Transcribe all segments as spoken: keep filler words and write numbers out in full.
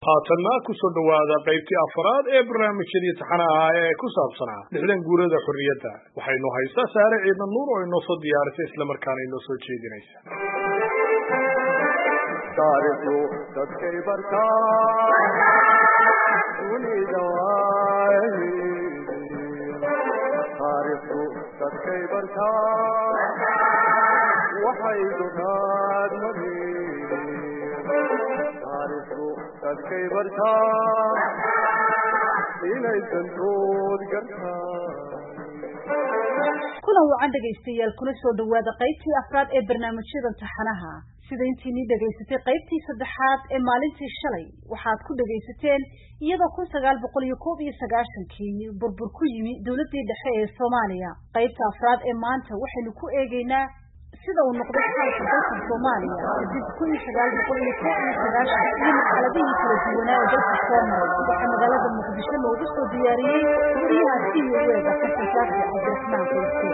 haatanna ku soo dhawaada qaybtii afraad ee barnaamijyadii taxanaha ee ku saabsanaa lixdan guurada xorriyadda waxaynu haystaa saare ciidan nuur oo inoo soo diyaarisay isla markaana inoo soo jeedinaysa taariikhdu dadkay bartaa dunida taariikhdu dadkay bartaa waxay dunaad madiin taariikhdu dadkay bartaa inay dantood gartaan kulan wacan dhegaystayaal kuna soo dhawaada qaybtii afraad ee barnaamijyada taxanaha sida intiinii dhegaysatay qaybtii saddexaad ee maalintii shalay waxaad ku dhegaysateen iyadoo kun sagaal boqol iyo koob iyo sagaashankii burbur ku yimi dowladdii dhexe ee Soomaaliya qaybta afraad ee maanta waxaynu ku eegaynaa sida uu noqday xaalka dalka Soomaaliya kadib kun sagaal boqol iyo koob iyo sagaashan iyo marxaladihii kala duwanaa ee dalka Soomaaliya waxaa magaalada Muqdisho loogu soo diyaariyey guryaha C O A-da Xasan Shaafi Cabdiraxmaan Qoyse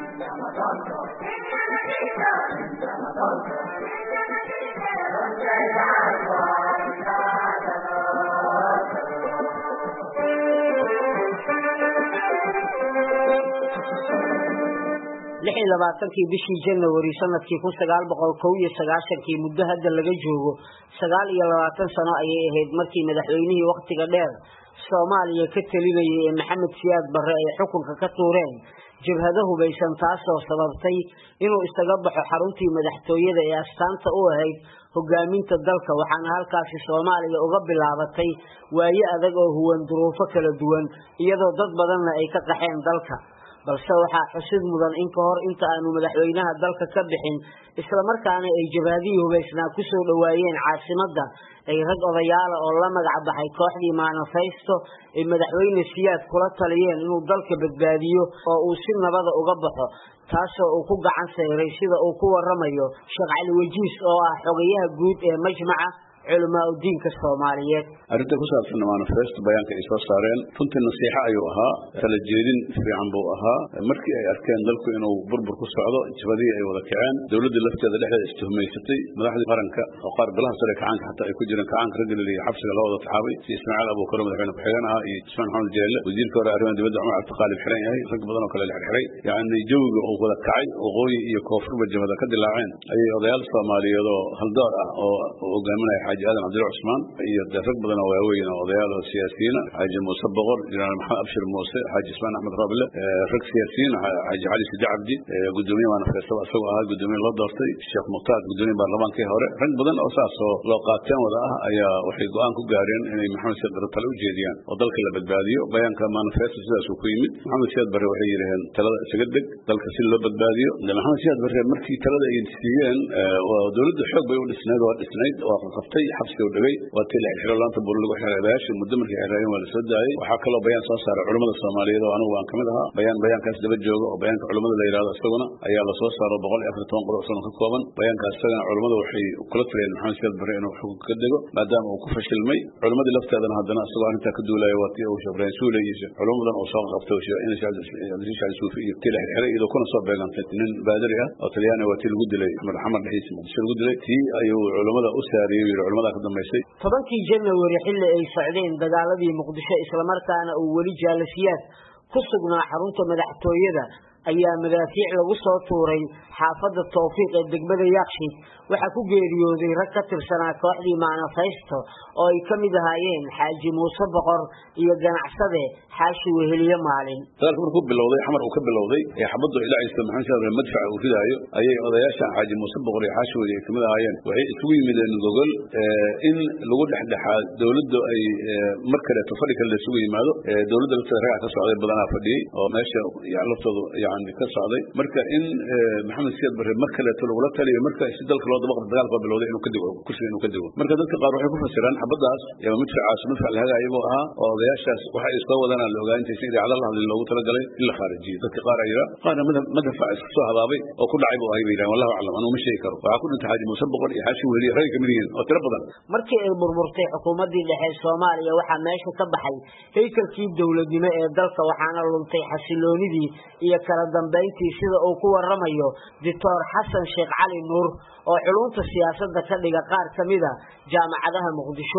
lix iyo labaatankii bishii January sanadkii kun sagaal boqol kow iyo sagaashankii muddo hadda laga joogo sagaal iyo labaatan sano ayay ahayd markii madaxweynihii waqtiga dheer Soomaaliya ka talinayay ee Maxamed Siyaad Barre ay xukunka ka tuureen jabhado hubaysan taasoo sababtay inuu isaga baxo xaruntii madaxtooyada ee astaanta u ahayd hogaaminta dalka waxaana halkaasi Soomaaliya uga bilaabatay waaye adag oo huwan duruufo kala duwan iyadoo dad badanna ay ka qaxeen dalka balse waxaa xusid mudan in ka hor inta aanu madaxweynaha dalka ka bixin isla markaana ay jabhadihii hubaysnaa ku soo dhawaayeen caasimadda ay rag odayaal oo la magac baxay kooxdii Manifesto ay madaxweyne Siyaad kula taliyeen inuu dalka badbaadiyo oo uu si nabad ah uga baxo taasoo uu ku gacan sayray sida uu ku waramayo Sheekh Cali Wajiis oo ah xogayaha guud ee majmaca علماء الدين كالصوماليات أردت كسر في المانيفست بيان كإساس صارين كنت النصيحة أيها ثلاثين في عنبوها مركي أركان ذلك إنه بربر كسرعة إنتفاضية أي وذكعان دولة اللفتة ذي لحد استهميستي ملاحظ قرنك وقارب لها سرك عنك حتى يكون جرنك عنك رجل اللي حفص الله وضع صحابي اسماعيل أبو كرم ذكرنا بحيانها اسماعيل محمد الجلال وزير كورة أرمان دي بدع مع التقالب حرين هاي فرق بدنا وكلا الحرين يعني جو وذكعي وغوي يكوفر بالجمهد كد اللاعين أي أضيال الصومالية هل دار وقامنا حاج آدم عبد العثمان يدرك بدنا وياوينا وضيال السياسيين حاج موسى بغر جنرال محمد أبشر موسى حاج اسمان أحمد رابلة رك سياسيين حاج علي سيد عبدي قدومي وانا في سوا سوا هاي قدومي الله دارتي الشيخ مختار قدومي برلمان كي هوري رك بدنا أساس لو قاتين وضع أيا وحي قوان كجارين إن محمد سيد بر طلعوا جديان وضلك اللي بدباديو بيان كمان في أساس وكيمي محمد سيد بر وحي رهن تلا سجدك ضلك سيل اللي بدباديو لما محمد سيد بر مركي تلا ينسيان ودولد الحب يقول السناد والسناد وقفتي حفص ودغاي وتل xirlaan tabur lagu xiraadayaasha muddo markii xiraayeen wala soo daayay waxa kale oo bayaan soo saaray culimada Soomaaliyeed oo anigu waan kamid ahaa bayaan bayaankaas daba joogo oo bayaanka culimada la yiraahdo isaguna ayaa la soo saaray boqol iyo afar iyo toban qodob sano ka kooban bayaankaas isagana culimada waxay kula taliyeen Maxamed Siyaad Barre inuu xukun ka dego maadaama uu ku fashilmay culimada lafteedana haddana isagoo arinta ka duulay watii uu shabreen suulayay culimadan oo soo qabtay in shaad suufi iyo til xiray iyadoo kuna soo beegantay nin baadari ah oo talyaani watii lagu dilay Axmed Xamar Dhiis Muqdisho lagu dilay tii ayuu culimada u saariyay culimada ka dambeysay tobankii January xilli ay socdeen dagaaladii Muqdisho isla markaana uu wali jaalasiyaad ku sugnaa xarunta madaxtooyada ayaa madaafiic lagu soo tuuray xaafadda Tawfiiq ee degmada Yaaqshiid waxa ku geeriyooday rag ka tirsanaa kooxdii Manifesto oo ay kamid ahaayeen Xaaji Muuse Boqor iyo ganacsade Xaashi Weheliye Maalin dalka markuu bilowday xamar uu ka bilowday ee xabadu ilaa isla Maxamed Siyaad madfac uu ridaayo ayay odayaasha Xaaji Muuse Boqor iyo Xaashi Weheliye kamid ahaayeen waxay isugu yimideen gogol in lagu dhaxdhaxaa dawladdu ay markale tafadhi kale isugu yimaado dawladda lafteeda raac ka socday badanaa fadhiyay oo meesha laftoodu يعني كسعدي مركا إن محمد سياد بر مركا لا تلو ولا تلي مركا يسدل كل واحد بقى بدال قبل وده إنه كده كل شيء إنه كده مركا ذلك قارو يكون فسران حبضاس يا مدفع عاصم مدفع هذا يبغى وضياش وحي يستوى ذنا اللي قاعدين تسير على الله اللي لو تلقى له إلا خارجي ذلك قارا يرى قارا مدفع استوى هذابي وكل عيبه هاي بيران والله أعلم أنا مش شيكر وأكون أنت حاجة مسبق يحاشي ولي هاي كميين وتربضا مركا المرمرتي حكومة دي اللي حي الصومالية وحنا ماشي كبحي هيك الكيد دولة دماء الدلتا وحنا لنطي حسلوني دي هي كلا دنبايتي sida uu ku waramayo Doctor Xasan Sheekh Cali Nuur oo culumta siyaasadda ka dhiga qaar kamida jaamacadaha Muqdisho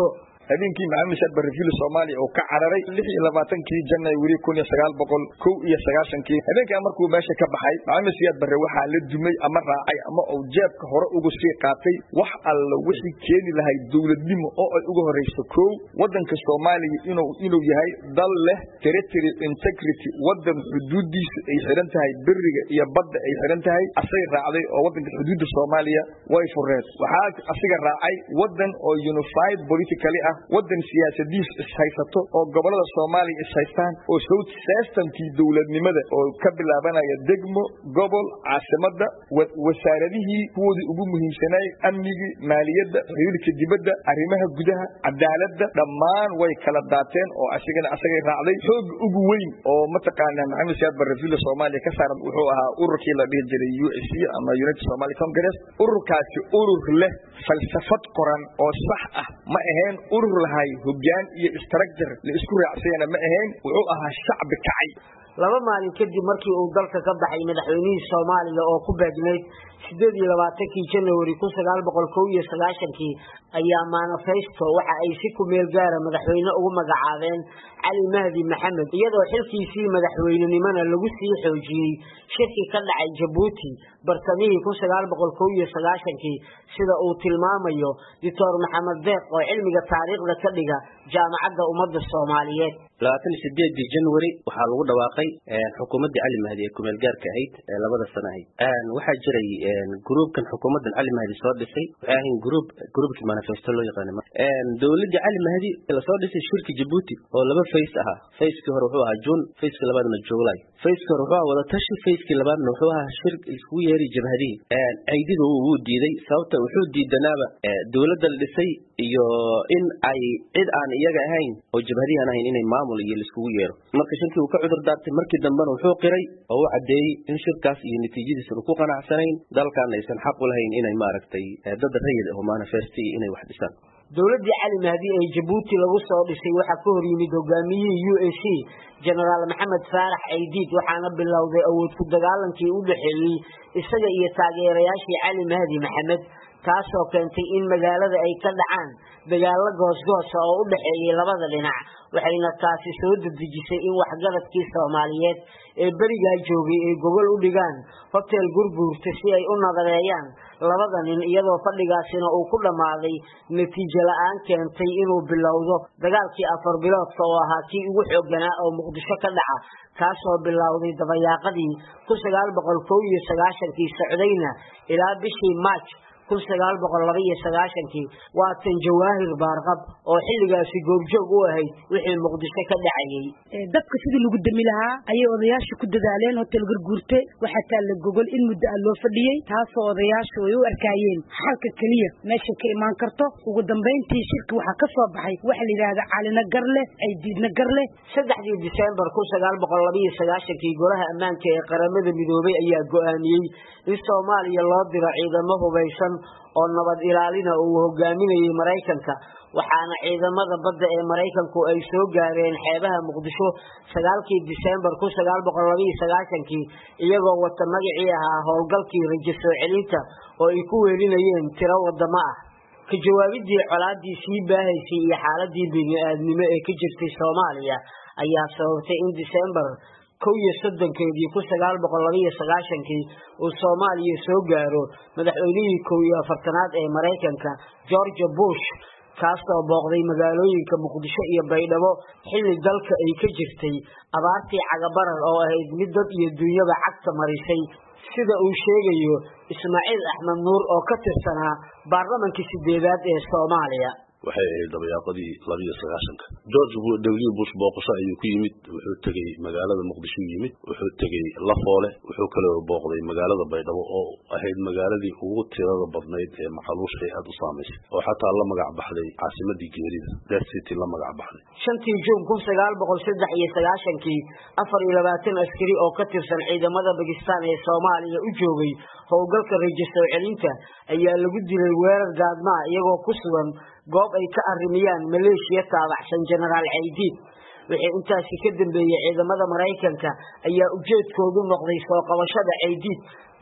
habeenkii maxamed siyaad barre fili Soomaaliya oo ka cararay lix iyo labaatankii Janaayo kun iyo sagaal boqol kow iyo sagaashan-kii habeenka markuu meesha ka baxay maxamed siyaad barre waxa la dumay ama raacay ama uu jeebka hore ugu sii qaatay wax alla wixii keeni lahayd dawladnimo oo ay ugu horeyso koow wadanka Soomaaliya inuu inuu yahay dal leh territory integrity wadan xuduudiisa ay xiran tahay bariga iyo badda ay xiran tahay asay raacday oo wadanka xuduudda Soomaaliya way fureed waxa asiga raacay wadan oo unified politically ah wadan siyaasadiis ishaysato oo gobolada Soomaaliya ishaystaan oo south systemkii dawladnimada oo ka bilaabanaya degmo gobol caasimada wasaaradihii kuwoodii ugu muhiimsanay amniga maaliyadda xiriirka dibadda arrimaha gudaha cadaaladda dhammaan way kala daateen oo asigana asagay raacday xoog ugu weyn oo mataqaanaa maxamed siyaad barre fili Soomaaliya ka saaran wuxuu ahaa ururkii la dhihi jiray U S C ama United Somali Congress ururkaasi urur leh falsafad qoran oo sax ah ma ahayn urur lahay hoggaan iyo structure la isku raacsayna ma ahayn wuxuu ahaa shacbi kacay laba maalin kadib markii uu dalka ka baxay madaxweynihii Soomaaliya oo ku beegnayd sideed iyo labaatankii Janaayo kun sagaal boqol kow iyo sagaashan-kii ayaa manifesto waxa ay si ku meel gaar madaxweyne ugu magacaabeen Cali Mahdi Maxamed iyadoo xilkiisii madaxweynenimada lagu sii xoojiyay shirki ka dhacay Djibouti bartamihii kun sagaal boqol kow iyo sagaashan-kii sida uu tilmaamayo Doctor Maxamed Deeq oo cilmiga taariikhda ka dhiga jaamacadda ummadda Soomaaliyeed labaatan iyo sideed Janaayo waxa lagu dhawaaqay xukuumadda Cali Mahdi ee ku meel gaarka ahayd labada sano ahayd aan waxa jiray groupkan xukuumadda Cali Mahdi soo dhisay waxa ahayn group groupkii manifesto loo yaqaan een dawladda Cali Mahdi la soo dhisay shirki Djibouti oo laba face aha face-kii hore wuxuu ahaa June face-kii labaadna July face-kii hore wuxuu wada tashi face-kii labaadna wuxuu ahaa shir isku yeeri jabhadii een aydiga uu diiday sababta wuxuu diidanaaba dawladda la dhisay iyo in ay cid aan iyaga ahayn oo jabhadii aan ahayn inay maamul iyo isku yeero marka shirkii uu ka cudur daartay markii dambana wuxuu qiray oo uu cadeeyay in shirkaas iyo natiijadiisa uu ku qanacsanayn dalkan aysan xaq u lahayn inay maaragtay dad rayid ah oo manifesto inay wax dhisaan dawladda Cali Mahdi ee Djibouti lagu soo dhisay waxa ka hor yimid hogaamiyihii U S C General Maxamed Faarax Aydiid waxaana bilowday awood ku dagaalankii u dhaxeeyay isaga iyo taageerayaashii Cali Mahdi Maxamed taasoo keentay in magaalada ay ka dhacaan dagaalo goosgoos oo u dhaxeeyay labada dhinac waxayna taasi soo dedejisay in waxgaradkii Soomaaliyeed ee bariga joogay ay gobol u dhigaan hotel gurguurta si ay u nadareeyaan labada nin iyadoo fadhigaasina uu ku dhamaaday natiijo la'aan keentay inuu bilowdo dagaalkii afar biloodka oo ahaa kii ugu xoogganaa oo Muqdisho ka dhaca kaasoo bilowday dabayaaqadii kun sagaal boqol kow iyo sagaashan-kii socdayna ilaa bishii March kun sagaal boqol laba iyo sagaashan-kii waa tan Jawaahir Baarqab oo xilligaasi goobjoog u ahayd wixii Muqdisho ka dhacayay dadka sidii lagu dami lahaa ayay odayaashu ku dadaaleen hotel gurguurte waxa taa la gogol in muddo loo fadhiyay taasoo odayaashu ay u arkaayeen xalka kaliya meesha ka imaan karto ugu dambeyntii shirka waxa ka soo baxay waxa la yiraahdaa Calina Garle ay diidna Garle saddexdii December kun sagaal boqol laba iyo sagaashan-kii golaha ammaanka ee qaramada midoobay ayaa go'aamiyay in Soomaaliya loo diro ciidamo hubeysan oo nabad ilaalina uu hogaaminayay Mareykanka waxaana ciidamada badda ee Mareykanku ay soo gaareen xeebaha Muqdisho sagaalkii December kun sagaal boqol laba iyo sagaashan-kii iyagoo wata magacii ahaa howlgalkii rajo soo celinta oo ay ku weelinayeen tiro wadamo ah ka jawaabidii colaadii sii baahaysay iyo xaaladii bini'aadnimo ee ka jirtay Soomaaliya ayaa sababtay in December kow iyo soddon-keedii kun sagaal boqol laba iyo sagaashan-kii uu Soomaaliya soo gaaro madaxweynihii kow iyo afartanaad ee Mareykanka George Bush kaasoo booqday magaalooyinka Muqdisho iyo Baydhabo xilli dalka ay ka jirtay abaartii cagabarar oo ahayd mid dad iyo dunyaba cagta marisay sida uu sheegayo Ismaaciil Axmed Nuur oo ka tirsanaa baarlamaanka sideedaad ee Soomaaliya waxay ahayd dabayaaqadii laba iyo sagaashan-ka George W Bush booqasho ayuu ku yimid wuxuu tagay magaalada Muqdisho yimid wuxuu tagay Lafoole wuxuu kale oo booqday magaalada Baydhabo oo ahayd magaaladii ugu tirada badnayd ee maxaluush ay aad u saameysay oo xataa la magac baxday caasimadii geerida Death City la magac baxday shantii Juun kun sagaal boqol saddex iyo sagaashan-kii afar iyo labaatan askari oo ka tirsan ciidamada Pakistan ee Soomaaliya u joogay howlgalka rajo soo celinta ayaa lagu dilay weerar gaadma iyagoo ku sugan goob ay ka arrimiyaan Maleeshiya taabacsan General Aydiid wixii intaasi ka dambeeyay ciidamada Mareykanka ayaa ujeedkoodu noqday soo qabashada Aydiid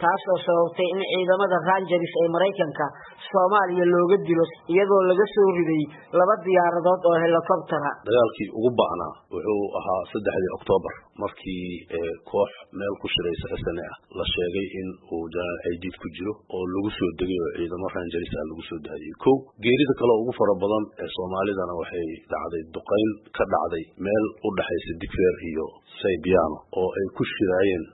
taas oo sababtay in ciidamada Rangers ee Mareykanka Soomaaliya looga dilo iyadoo laga soo riday laba diyaaradood oo helicopter ah. dagaalkii ugu bacnaa wuxuu ahaa saddexdii Oktoobar markii koox meel ku shiraysa S N A la sheegay in uu General Aidid ku jiro oo lagu soo degay oo ciidamo Rangers ah lagu soo daayay. Kow geerida kale ugu fara badan ee Soomaalidana waxay dhacday duqeyn ka dhacday meel u dhaxaysa Digfeer iyo Saybiano oo ay ku shirayeen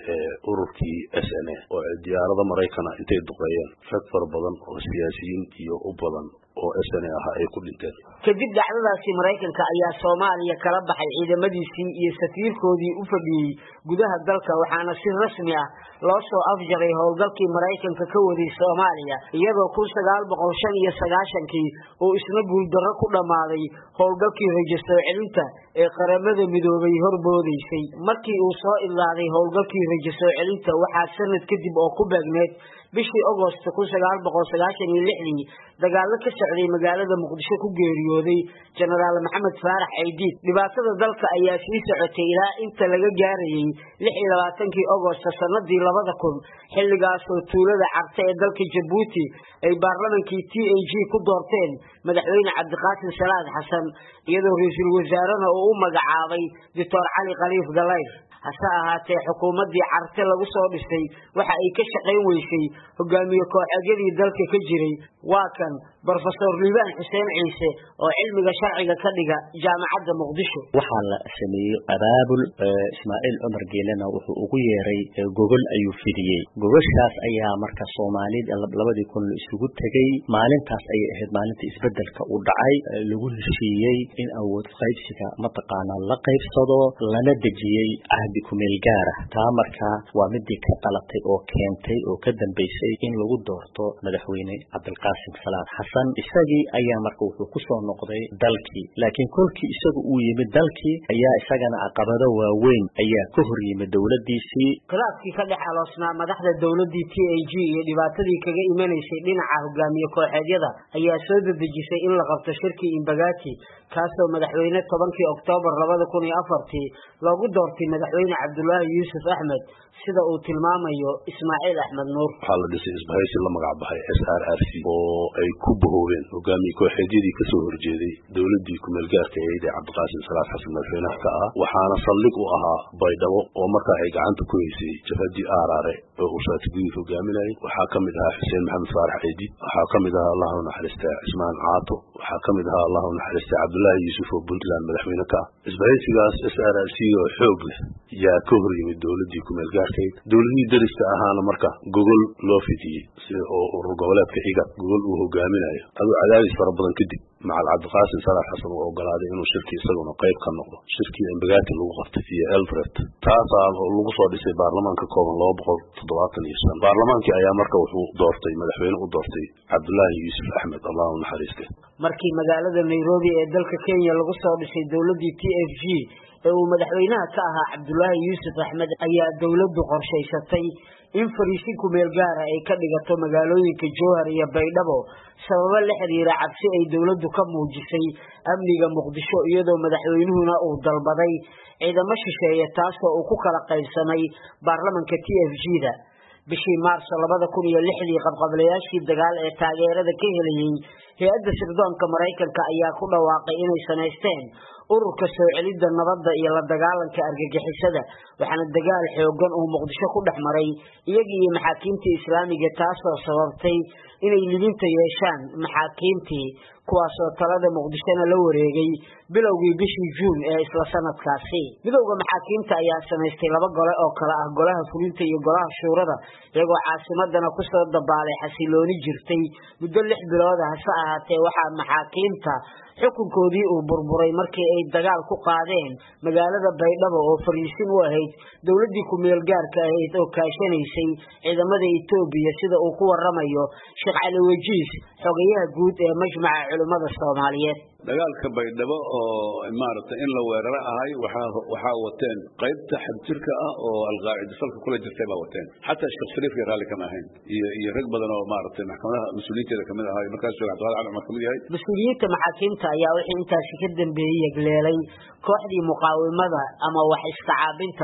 ururkii S N A oo diyaarada Mareykan intay duqeeyeen rag fara badan oo siyaasiyiin iyo u badan oo S N A ah ay ku dhinteen. kadib dhacdadaasi Mareykanka ayaa Soomaaliya kala baxay ciidamadiisii iyo safiirkoodii u fadhiyay gudaha dalka waxaana si rasmi ah loo soo afjaray howlgalkii Mareykanka ka waday Soomaaliya iyadoo kun sagaal boqol shan iyo sagaashan-kii uu isna guuldarro ku dhamaaday howlgalkii rajo soo celinta ee qaramada midoobay horboodaysay. markii uu soo ilaaday howlgalkii rajo soo celinta waxaa sanad kadib oo ku beegneed bishii August kun sagaal boqol sagaashan iyo lix dagaalo ka socday magaalada Muqdisho ku geeriyooday General Maxamed Faarax Aidid. dhibaatada dalka ayaa sii socotay ilaa inta laga gaarayay lix iyo labaatan-kii August sanadii labada kun xilligaas oo tuulada Carte ee dalka Djibouti ay baarlamaankii T A G ku doorteen madaxweyne Cabdiqaasim Salaad Xasan iyadoo ra'iisul wasaarana uu u magacaabay Doctor Cali Khaliif Galay. hase ahaatee xukuumadii Carte lagu soo dhisay waxa ay ka shaqayn weysay hogaamiye kooxeedyadii dalka ka jiray. waa kan Professor Liibaan Xuseen Ciise oo cilmiga sharciga ka dhiga jaamacadda Muqdisho. waxaa la sameeyay abaabul Ismaaciil Cumar Geelena wuxuu ugu yeeray gogol ayuu fidiyay. gogoshaas ayaa marka Soomaalida labadii kun isugu tagay. maalintaas ay ahayd maalintii isbedelka u dhacay lagu heshiiyay in awood qaybsiga mataqaana la qaybsado lana dejiyay ahdi ku meel gaar ah. taa marka waa midii ka qalatay oo keentay oo ka dambeysay in lagu doorto madaxweyne Cabdiqaasim Salaad Xasan. isagii ayaa marka wuxuu ku soo noqday dalkii laakiin kolkii isagu uu yimid dalkii ayaa isagana caqabado waaweyn ayaa ka hor yimid dawladdiisii. khilaafkii ka dhex aloosnaa madaxda dawladdii T A G iyo dhibaatadii kaga imanaysay dhinaca hogaamiye kooxeedyada ayaa soo dedejisay in la qabto shirkii Imbagati kaasoo madaxweyne tobankii Oktoobar labada kun iyo afartii loogu doortay madaxweyne Cabdullaahi Yuusuf Axmed sida uu tilmaamayo Ismaaciil Axmed Nuur. waxaa la dhisay isbahaysi la magac baxay S R R C oo ay ku bohoobeen hogaamiye kooxeedyadii ka soo horjeeday dawladdii ku meel gaarka ahayd ee Cabdiqaasim Salaad Xasan madaxweynaha ka ah. waxaana saldhig u ahaa Baydhabo oo markaa ay gacanta ku haysay jabhadii Aaraare oo uu Shaatibiir hogaaminayay. waxaa ka mid ahaa Xuseen Maxamed Faarax Aidid, waxaa ka mid ahaa Allahu naxariista Ismaan Caato, waxaa ka mid ahaa Allahu naxariista Cabdullaahi Yuusuf oo Puntland madaxweyne ka ah. isbahaysigaas S R R C oo xoog leh yaa ka hor yimid dawladdii ku meel gaarkayd. dawladihii dariska ahaana marka gogol loo fidiyey sida oo urur goboleedka iga gogol uu hogaaminayo aduu cadaadis fara badan kadib macal Cabdiqaasim Salaad Xasan uu ogolaaday inuu shirkii isaguna qayb ka noqdo. shirkii Imbagati lagu qabtay iyo Eldoret taasaa lagu soo dhisay baarlamaanka kooban laba boqol toddobaatan iyo shan. baarlamaankii ayaa marka wuxuu doortay madaxweyne u doortay Cabdullaahi Yuusuf Axmed Allahu naxariiste. markii magaalada Nairobi ee dalka Kenya lagu soo dhisay dawladdii T F G ee uu madaxweynaha ka ahaa Cabdullaahi Yuusuf Axmed ayaa dawladdu qorshaysatay in fariisin ku meel gaar ah ay ka dhigato magaalooyinka Jowhar iyo Baydhabo sababo la xiriira cabsi ay dawladdu ka muujisay amniga Muqdisho iyadoo madaxweynuhuna uu dalbaday ciidamo shisheeye taasoo uu ku kala qaybsamay baarlamaanka T F G-da. bishii Maarso labada kun iyo lixdii qabqablayaashii dagaal ee taageerada ka helayay hay'adda sirdoonka Mareykanka ayaa ku dhawaaqay inay sameysteen ururka soo celidda nabadda iyo la dagaalanka argagixisada waxaana dagaal xoogan oo Muqdisho ku dhexmaray iyagii iyo maxaakiimtii Islaamiga taasoo sababtay inay lidinta yeeshaan maxaakiimtii kuwaasoo talada Muqdishona la wareegay bilowgii bishii Juun ee isla sanadkaasi. midowga maxaakiimta ayaa sameystay laba gole oo kala ah golaha fulinta iyo golaha shuurada iyagoo caasimadana ku soo dabaalay xasilooni jirtay muddo lix bilood ah. hase ahaatee waxaa maxaakiimta xukunkoodii uu burburay markii ay dagaal ku qaadeen magaalada Baydhabo oo fariisin u ahayd dawladdii ku meel gaarka ahayd oo kaashanaysay ciidamada Itoobiya sida uu ku waramayo Sheekh Cali Wajiis xogayaha guud ee majmaca culimada Soomaaliyeed. dagaalka Baydhabo oo imaarata in la weeraro ahay waxa waxa wateen qaybta xabtirka ah oo alqaacida salka kula jirtay baa wateen hatta Sheekh Shariif raali kama ahayn iyo iyo rag badan oo maarata maxkamadaha mas'uuliyiinta kamid ahaa markaas Sheekh Cabdi Cali Umar kamid yahay. mas'uuliyiinta maxaakiimta ayaa wixii intaas ka dambeeyay galeelay kooxdii muqaawimada ama wax iska caabinta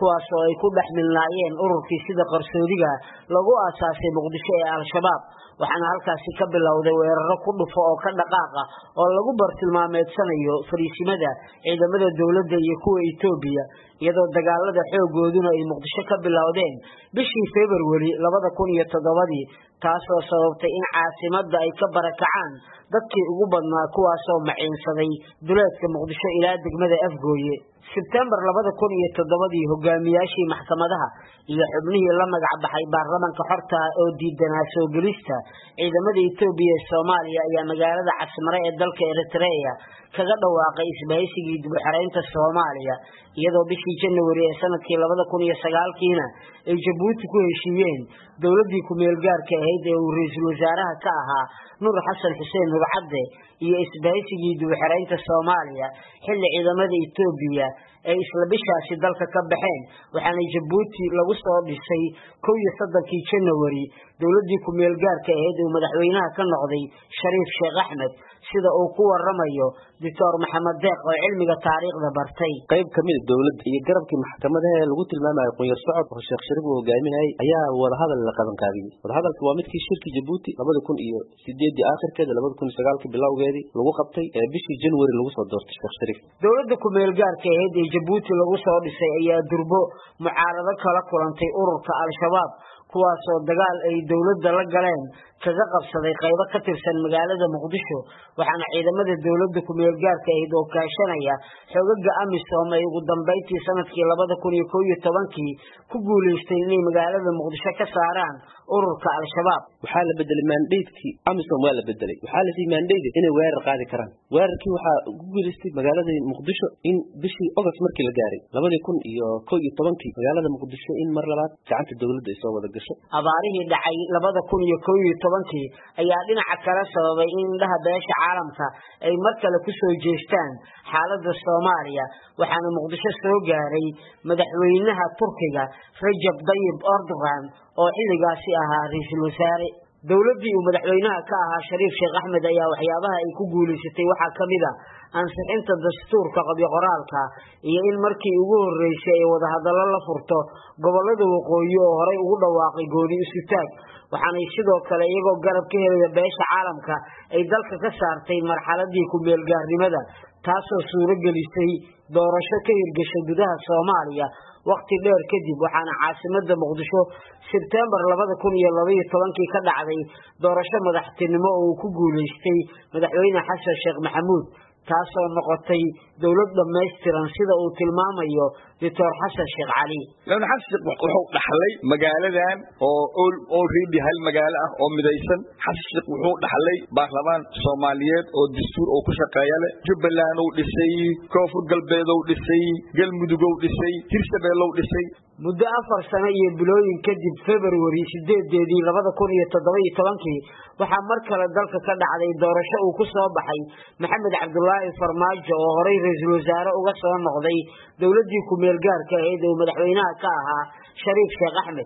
kuwaas oo ay ku dhex milnaayeen ururkii sida qarsoodiga lagu aasaasay muqdisho ee al-shabaab waxaana halkaasi ka bilowday weeraro ku dhufo oo ka dhaqaaqa oo lagu bartilmaameedsanayo fariisimada ciidamada dawladda iyo kuwa Itoobiya iyadoo dagaalada xoogooduna ay muqdisho ka bilowdeen bishii February laba kun iyo toddoba taasoo sababtay in caasimadda ay ka barakacaan dadkii ugu badnaa kuwaas oo maciinsaday duleedka muqdisho ilaa degmada Afgooye September laba kun iyo toddoba hogaamiyaashii maxkamadaha iyo xubnihii la magac baxay baarlamaanka xorta oo diidanaa soo gelista ciidamada Itoobiya ee Soomaaliya ayaa magaalada Casmare ee dalka Eritrea kaga dhawaaqay isbahaysigii dib u xareynta Soomaaliya iyadoo bishii January ee sanadkii laba kun iyo sagaal kiina ay Djibouti ku heshiiyeen dawladii ku meel gaarka ahayd ee uu ra'iisul wasaaraha ka ahaa Nuur Xasan Xuseen Nuur Cadde iyo isbahaysigii dib u xareynta Soomaaliya xilli ciidamada Itoobiya ay isla bishaasi dalka ka baxeen waxaana Djibouti lagu soo dhisay kow iyo soddonkii January dawladii ku meel gaarka ahayd ee madaxweynaha ka noqday Shariif Sheekh Axmed sida uu ku waramayo Doctor Maxamed Deeq oo cilmiga taariikhda bartay qayb kamid ah dawladda iyo garabkii maxkamadaha ee lagu tilmaamayo qoyar socod oo Sheekh Shariif uu hogaaminayay ayaa wada hadal la qaban qaabiyay wada hadalku waa midkii shirkii Djibouti laba kun iyo sideed aakhirkeeda laba kun iyo sagaal bilowgeedii lagu qabtay ee bishii January lagu soo doortay Sheekh Shariif dawladda ku meel gaarka ahayd ee Djibouti lagu soo dhisay ayaa durbo mucaarado kala kulantay ururka al-shabaab kuwaas oo dagaal ay dawladda la galeen kaga qabsaday qaybo ka tirsan magaalada Muqdisho waxaana ciidamada dawladda ku meel gaarka ahayd oo kaashanaya xogaga AMISOM ay ugu dambeeyay sanadkii laba kun iyo kow iyo toban ku guuleystay inay magaalada Muqdisho ka saaraan ururka al-shabaab waxaa la bedelay mandate-kii AMISOM waa la bedelay waxaa la siiyay mandate inay weerar qaadi karaan weerarkii waxaa ugu guuleystay magaalada Muqdisho in bishii August markii la gaaray laba kun iyo kow iyo toban magaalada Muqdisho in mar labaad gacanta dawladda ay soo wada gasho abaarihii dhacay laba kun iyo kow iyo toban ayaa dhinaca kale sababay in indhaha beesha caalamka ay mar kale ku soo jeestaan xaaladda Soomaaliya waxaana Muqdisho soo gaaray madaxweynaha Turkiga Recep Tayyip Erdogan oo xilligaasi ahaa ra'iisul wasaare dawladii uu madaxweynaha ka ahaa Shariif Sheekh Axmed ayaa waxyaabaha ay ku guuleysatay waxa kamid ah ansixinta dastuurka qabyo qoraalka iyo in markii ugu horeysay ay wada hadallo la furto gobolada waqooyi oo horey ugu dhawaaqay gooni isu taag waxaana sidoo kale iyagoo garab ka helaya beesha caalamka ay dalka ka saartay marxaladii ku meel gaarnimada taasoo suuro gelisay doorasho ka hirgashay gudaha Soomaaliya waqti dheer kadib waxaana caasimadda Muqdisho September laba kun iyo laba iyo toban ka dhacday doorasho madaxtinimo oo ku guuleystay madaxweyne Xasan Sheekh Maxamuud taasoo noqotay dawlad dhameystiran sida uu tilmaamayo Doctor Xasan Sheekh Cali lan xasib wuxuu dhaxlay magaaladan oo oo reebi hal magaalo ah oo midaysan xasib wuxuu dhaxlay baarlamaan Soomaaliyeed oo dastuur oo ku shaqeeya leh Jubbaland uu dhisay Koonfur Galbeed uu dhisay Galmudug uu dhisay Hirshabelle uu dhisay muddo afar sano iyo bilooyin kadib February sideedii laba kun iyo toddoba iyo toban waxaa mar kale dalka ka dhacday doorasho uu ku soo baxay Maxamed Cabdullaahi Farmaajo oo horey ra'iisul wasaare uga soo noqday dawladii ku meel gaarka ahayd oo madaxweynaha ka ahaa Shariif Sheekh Axmed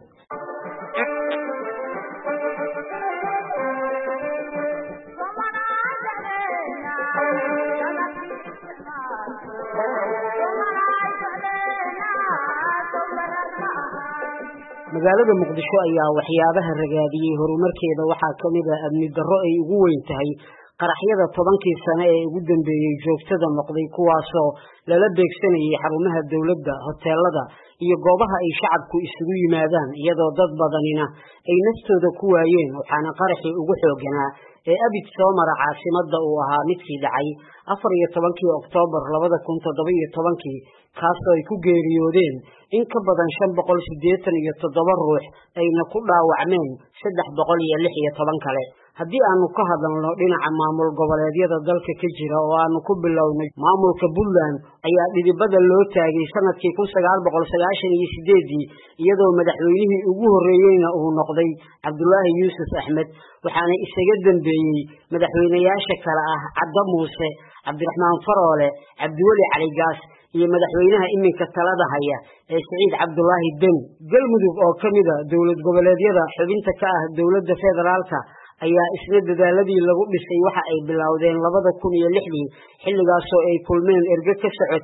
magaalada Muqdisho ayaa waxyaabaha ragaadiyay horumarkeeda waxaa kamid ah amni darro ay ugu weyn tahay qaraxyada tobankii sano ee ugu dambeeyay joogtada noqday kuwaasoo lala beegsanayay xarumaha dawladda hoteelada iyo goobaha ay shacabku isugu yimaadaan iyadoo dad badanina ay naftooda ku waayeen waxaana qaraxii ugu xooganaa ee abid soo mara caasimadda uu ahaa midkii dhacay afar iyo tobankii Oktoobar laba kun toddoba iyo toban kaasoo ay ku geeriyoodeen in ka badan shan boqol siddeetan iyo toddoba ruux ayna ku dhaawacmeen saddex boqol iyo lix iyo toban kale haddii aanu ka hadalno dhinaca maamul goboleedyada dalka ka jira oo aanu ku bilownay maamulka Puntland ayaa dhidibada loo taagay sanadkii kun sagaal boqol sagaashan iyo sideed iyadoo madaxweynihii ugu horeeyayna uu noqday Cabdullaahi Yuusuf Axmed waxaana isaga dambeeyay madaxweynayaasha kala ah Cabdi Muuse Cabdiraxmaan Faroole Cabdiweli Cali Gaas iyo madaxweynaha iminka talada haya ee Saciid Cabdullaahi Den Galmudug oo kamid ah dawlad goboleedyada xubinta ka ah dawladda federaalka ayaa isla dadaaladii lagu dhisay waxa ay bilowdeen laba kun iyo lix xilligaas oo ay kulmeen erga ka socotay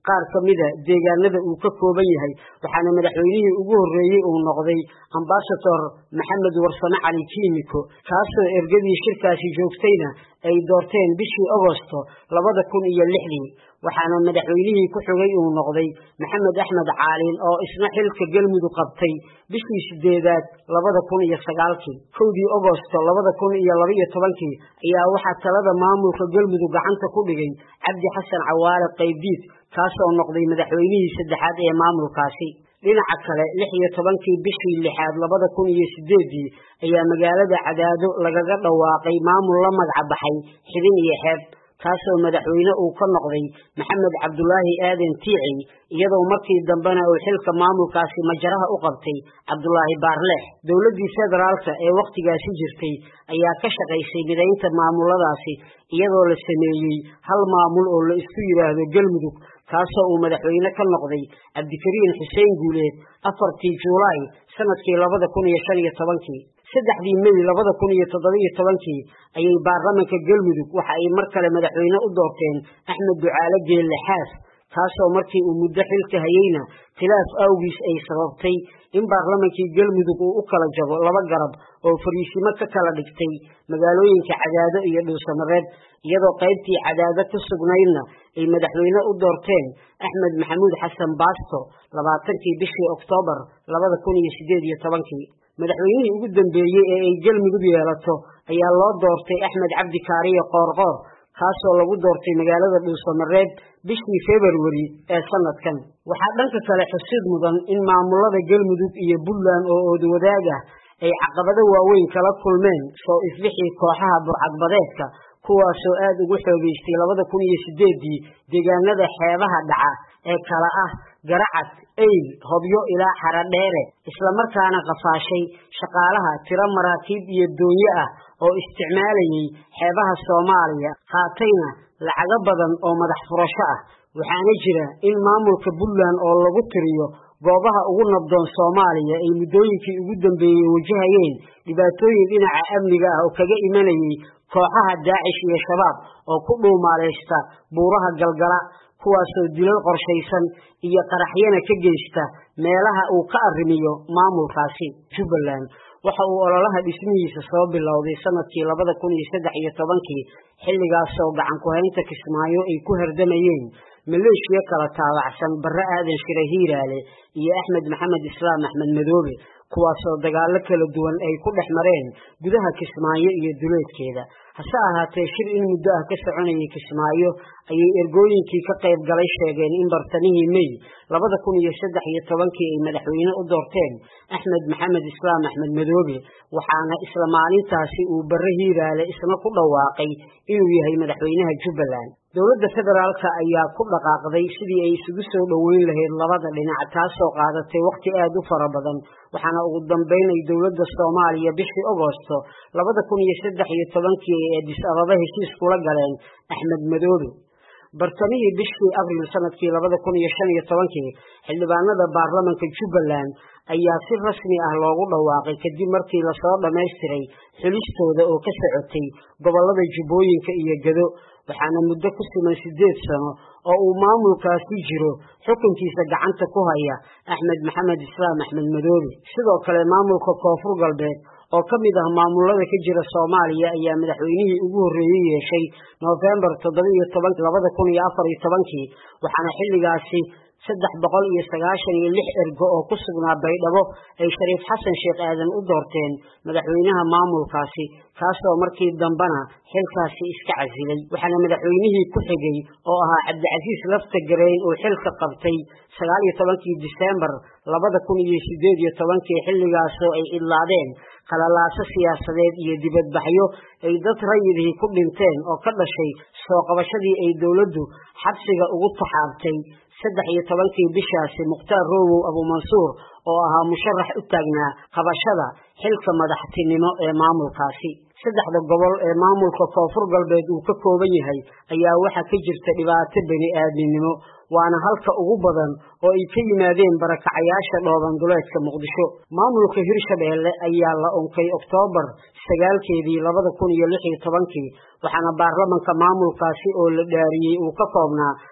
qaar ka mida deegaanada uu ka kooban yahay waxaana madaxweynihii ugu horreeyey uu noqday ambasador maxamed warsame cali kiimiko kaasoo ergadii shirkaasi joogtayna ay doorteen bishii agosto labada kun iyo lixdii waxaana madaxweynihii ku xigay uu noqday maxamed axmed caalin oo isna xilka galmudug qabtay bishii sideedaad labada kun iyo sagaalkii kowdii agosto labada kun iyo laba iyo tobankii ayaa waxaa talada maamulka galmudug gacanta ku dhigay cabdi xasan cawaale qaybdiid kaasoo noqday madaxweynihii saddexaad ee maamulkaasi dhinaca kale lix iyo tobankii bishii lixaad labada kun iyo sideedii ayaa magaalada Cadaado lagaga dhawaaqay maamul la magac baxay xidin iyo xeeb kaasoo madaxweyne uu ka noqday maxamed cabdulaahi aadan tiici iyadoo markii dambena uu xilka maamulkaasi majaraha u qabtay cabdulaahi baarleex dowladii federaalka ee waqtigaasi jirtay ayaa ka shaqaysay mideynta maamuladaasi iyadoo la sameeyay hal maamul oo la isku yiraahdo galmudug kaasoo uu madaxweyne ka noqday cabdikariin xuseen guuleed afartii juulaay sanadkii labada kun iyo shan iyo tobankii saddexdii May labada kun iyo toddoba iyo tobankii ayay baarlamaanka galmudug waxa ay mar kale madaxweyne u doorteen Axmed Ducaale Geelle Xaas kaasoo markii uu muddo xilka hayayna khilaaf awgiis ay sababtay in baarlamaankii galmudug uu u kala jabo laba garab oo fariisimo ka kala dhigtay magaalooyinka Cadaado iyo Dhuusamareeb iyadoo qaybtii Cadaado ku sugnaydna ay madaxweyne u doorteen Axmed Maxamuud Xasan Baasto labaatankii bishii Oktoobar labada kun iyo siddeed iyo tobankii madaxweynihii ugu dambeeyay ee ay galmudug yeelato ayaa loo doortay Axmed Cabdi Kaariye Qoorqoor kaasoo lagu doortay magaalada Dhuusamareeb bishii February ee sanadkan waxaa dhanka kale xusid mudan in maamulada galmudug iyo Puntland oo wada wadaag ah ay caqabado waaweyn kala kulmeen soo ifbixii kooxaha burcadbadeedka kuwaasoo aad ugu xoogeystay labada kun iyo sideedii deegaanada xeebaha dhaca ee kala ah Garacad Eyl Hobyo ilaa Xaradheere isla markaana qafaashay shaqaalaha tiro maraakiib iyo doonyo ah oo isticmaalayay xeebaha Soomaaliya qaatayna lacago badan oo madax furasho ah waxaana jira in maamulka Puntland oo lagu tiriyo goobaha ugu nabdoon Soomaaliya ay muddooyinkii ugu dambeeyay wajahayeen dhibaatooyin dhinaca amniga ah oo kaga imanayay kooxaha Daacish iyo Shabaab oo ku dhuumaaleysta buuraha Galgala kuwaasoo dilal qorshaysan iyo qaraxyana ka geysta meelaha uu ka arrimiyo maamulkaasi Jubbaland waxa uu ololaha dhismihiisa soo bilowday sanadkii labada kun iyo saddex iyo tobankii xilligaasoo gacan ku haynta Kismaayo ay ku hardamayeen maleeshiya kala taabacsan Barre Aadan Shire Hiiraale iyo Axmed Maxamed Islaam Axmed Madoobe kuwaasoo dagaalo kala duwan ay ku dhex mareen gudaha Kismaayo iyo duleedkeeda hase ahaatee shir in muddo ah ka soconayay Kismaayo ayay ergooyinkii ka qayb galay sheegeen in bartamihii May labada kun iyo saddex iyo tobankii ay madaxweyne u doorteen Axmed Maxamed Islaam Axmed Madoobe waxaana isla maalintaasi uu Barre Hiiraale isna ku dhawaaqay inuu yahay madaxweynaha Jubbaland dowladda federaalka ayaa ku dhaqaaqday sidii ay isugu soo dhaweyn lahayd labada dhinac taasoo qaadatay waqti aad u fara badan waxaana ugu dambeynay dowladda Soomaaliya bishii Agoosto labada kun iyo saddex iyo tobankii ee Addis Ababa heshiis kula galeen Axmed Madoobe bartamihii bishii Abriil sanadkii labada kun iyo shan iyo tobankii xildhibaanada baarlamaanka Jubbaland ayaa si rasmi ah loogu dhawaaqay kadib markii la soo dhameystiray xulistooda oo ka socotay gobolada Jubbooyinka iyo Gado waxaana muddo ku siman sideed sano oo uu maamulkaasi jiro xukunkiisa gacanta ku haya Axmed Maxamed Islaam Axmed Madoobe sidoo kale maamulka Koonfur Galbeed oo kamid ah maamulada ka jira Soomaaliya ayaa madaxweynihii ugu horreeyay yeeshay November toddoba iyo toban labada kun iyo afar iyo tobankii waxaana xilligaasi saddex boqol iyo sagaashan iyo lix ergo oo ku sugnaa Baydhabo ay Shariif Xasan Sheekh Aadan u doorteen madaxweynaha maamulkaasi kaasoo markii dambana xilkaasi iska casilay waxaana madaxweynihii ku xigay oo ahaa Cabdicasiis Laftagareen oo xilka qabtay sagaal iyo tobankii December labada kun iyo siddeed iyo tobankii xilligaasoo ay idlaadeen qalalaasa siyaasadeed iyo dibadbaxyo ay dad rayidii ku dhinteen oo ka dhashay soo qabashadii ay dawladdu xabsiga ugu taxaabtay saddex iyo tobankii bishaasi Mukhtaar Roowow Abu Mansuur oo ahaa musharax u taagnaa qabashada xilka madaxtinimo ee maamulkaasi saddexda gobol ee maamulka Koonfur Galbeed uu ka kooban yahay ayaa waxa ka jirta dhibaato bani aadminimo waana halka ugu badan oo ay ka yimaadeen barakacayaasha dhooban duleedka Muqdisho maamulka Hirshabeelle ayaa la unkay Oktoobar sagaalkeedii labada kun iyo lix iyo tobankii waxaana baarlamaanka maamulkaasi oo la dhaariyay uu ka koobnaa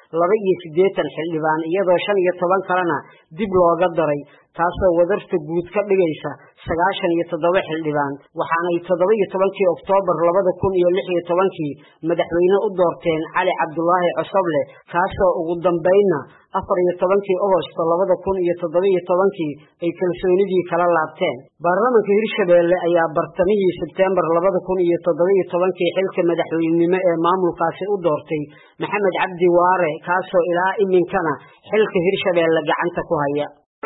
laba iyo siddeetan xildhibaan iyadoo shan iyo toban kalena dib looga daray taasoo wadarta guud ka dhigaysa sagaashan iyo toddoba xildhibaan waxaanay toddoba iyo tobankii oktoobar labada kun iyo lix iyo tobankii madaxweyne u doorteen cali cabdulaahi cosoble kaasoo ugu dambeynna afar iyo tobankii ogosto labada kun iyo toddoba iyo tobankii ay kalsoonidii kala laabteen baarlamaanka hirshabeelle ayaa bartamihii sebtembar labada kun iyo toddoba iyo tobankii xilka madaxweynenimo ee maamulkaasi u doortay maxamed cabdi waare kaasoo ilaa iminkana xilka hirshabeelle gacanta ku haya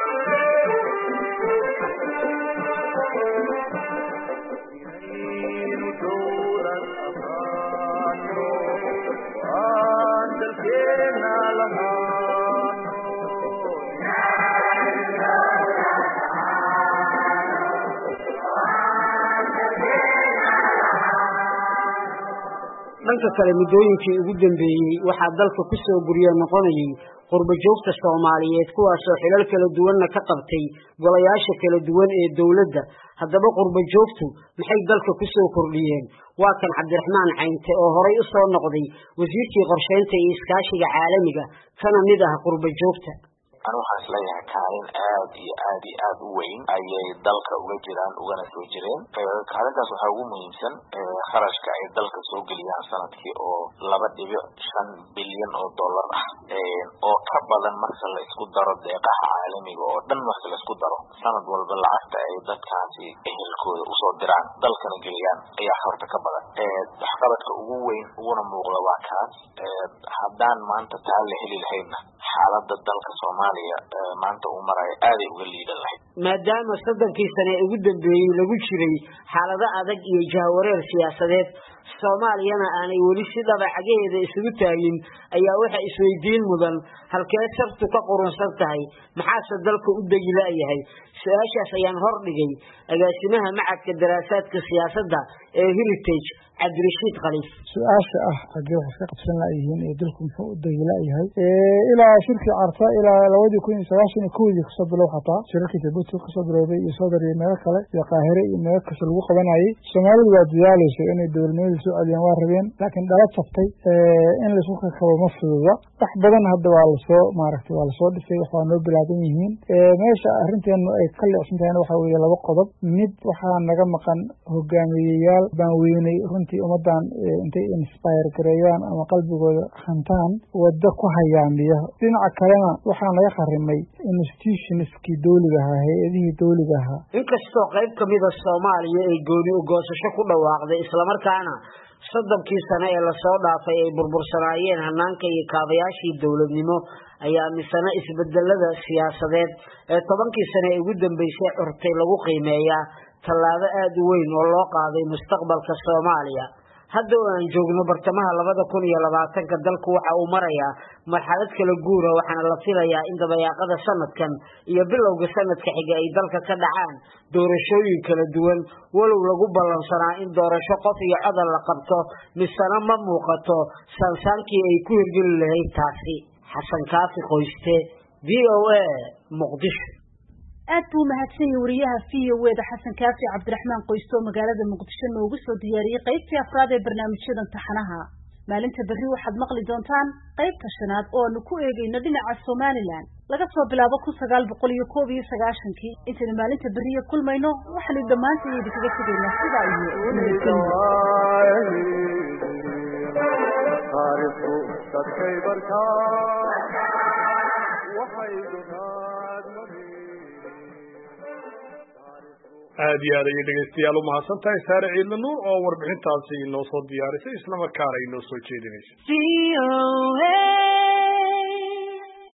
dhanka kale muddooyinkii ugu dambeeyey waxaa dalka ku soo guryo noqonayay qurbo joogta Soomaaliyeed kuwaasoo xilal kala duwanna ka qabtay golayaasha kala duwan ee dawladda haddaba qurbo joogtu maxay dalka ku soo kordhiyeen waa kan Cabdiraxmaan Caynte oo horay u soo noqday wasiirkii qorsheynta iyo iskaashiga caalamiga kana mid ah qurbo joogta أنا waxaan leeyahay kaalin aad iyo aad iyo aad u weyn ayay dalka uga jiraan ugana soo jireen kaalintaas waxa ugu muhiimsan kharashka ay dalka soo geliyaan sanadkii oo laba dhibic shan bilyan oo dollar ah oo ka badan marka la isku daro deeqaha caalamiga oo dhan marka la isku daro sanad walba lacagta ay dadkaasi ehelkooda u soo diraan dalkana geliyaan ayaa horta ka badan waxqabadka ugu weyn uguna muuqda waa kaas haddaan maanta taa la heli lahayna xaaladda dalka Soomaaliya maanta uu maray aad ay uga liidan lahayd maadaama soddonkii sano ee ugu dambeeyay lagu jiray xaalado adag iyo jahwareer siyaasadeed Soomaaliyana aanay weli si dabacageeda isugu taagin ayaa waxa isweydiin mudan halkee sartu ka qurunsan tahay maxaa dalka u dagilaayahay su'aashaas ayaan hor dhigay agaasimaha macadka daraasaadka siyaasadda ee Heritage Cabdirashiid Khaliif su'aasha ah hadii wax ka qabsan la yihiin ee dalku muxuu u dagilaayahay ee ilaa shirki carta ilaa labada kun iyo sagaashan iyo kow ka soo bilow xataa shirkii Djibouti ka soo biloobay iyo Soomaaliya meel kale iyo Qaahire iyo meel kale lagu qabanayay Soomaalidu waa diyaarisay inay dawladnimada soo celiyaan waa rabeen laakiin dhalad sabtay ee in la isku kabo ma fududa wax badan hadda waa la soo maaragtay waa la soo dhisay wax waa noo bilaaban yihiin ee meesha arrinteenu ay ka leexsantahay waxa weeye laba qodob mid waxa naga maqan hogaamiyeyaal baan weynay runtii umadan intay inspire gareeyaan ama qalbigooda khantaan wada ku hayaamiya dhinaca kalena waxa naga qarimay institutionskii dawliga ah hay'adihii dawliga ah inkastoo qayb kamid ah Soomaaliya ay gooni u goosasho ku dhawaaqday isla markaana soddonkii sano ee la soo dhaafay ay burbursanaayeen hanaanka iyo kaabayaashii dawladnimo ayaa misana isbedelada siyaasadeed ee tobankii sano ee ugu dambeysay urtay lagu qiimeeyaa tallaabo aad u weyn oo loo qaaday mustaqbalka Soomaaliya hadda aan joogno bartamaha labada kun iyo labaatanka dalku waxa uu marayaa marxalad kala guur ah waxaana la filayaa in dabayaaqada sanadkan iyo bilowga sanadka xiga ay dalka ka dhacaan doorashooyin kala duwan walow lagu ballansanaa in doorasho qof iyo cod la qabto misana ma muuqato sansaankii ay ku hirgeli lahayd taasi xasan kaafi qoyste V O A Muqdisho aad buu mahadsan yahay wariyaha V O A da Xasan Kaafi Cabdiraxmaan Qoysto magaalada Muqdisho noogu soo diyaariyay qaybtii afraad ee barnaamijyadan taxanaha maalinta berri waxaad maqli doontaan qaybta shanaad oo aanu ku eegayno dhinaca Somaliland laga soo bilaabo kun sagaal boqol iyo koob iyo sagaashankii intaan maalinta berri kulmayno waxaan dhamaantii idinkaga tegaynaa sida iyo taariikhdu dadkay bartaan waxay doonaan aad iyo aad ayay dhegaystayaal u mahadsan tahay saare ciidna nuur oo warbixintaasi inoo soo diyaarisay isla markaana inoo soo jeedinaysa